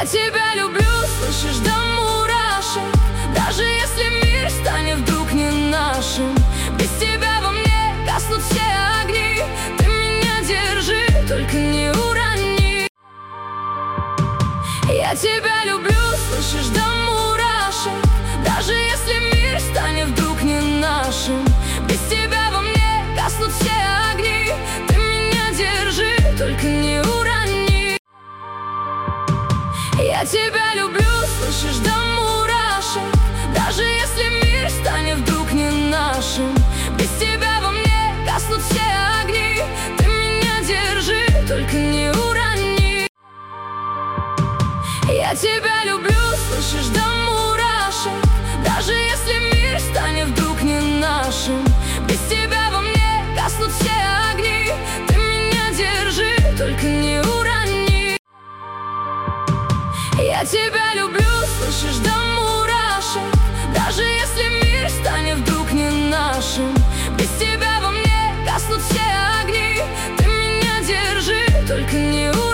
Я тебя люблю, слышишь, до мурашек. Даже если мир станет вдруг не нашим, без тебя во мне гаснут все огни. Ты меня держи, только не урони. Я тебя люблю, слышишь, до мурашек. Даже если мир станет вдруг не нашим, без тебя во мне гаснут все огни. Ты меня держи, только не урони. Я тебя люблю, слышишь, до мурашек. Даже если мир станет вдруг не нашим, без тебя во мне гаснут все огни. Ты меня держи, только не урони. Я тебя люблю, слышишь, до мурашек. Даже если мир станет вдруг не нашим, без тебя во мне гаснут все огни. Ты меня держи, только не урони. Я тебя люблю, слышишь, до мурашек. Даже если мир станет вдруг не нашим, без тебя во мне гаснут все огни. Ты меня держи, только не урони.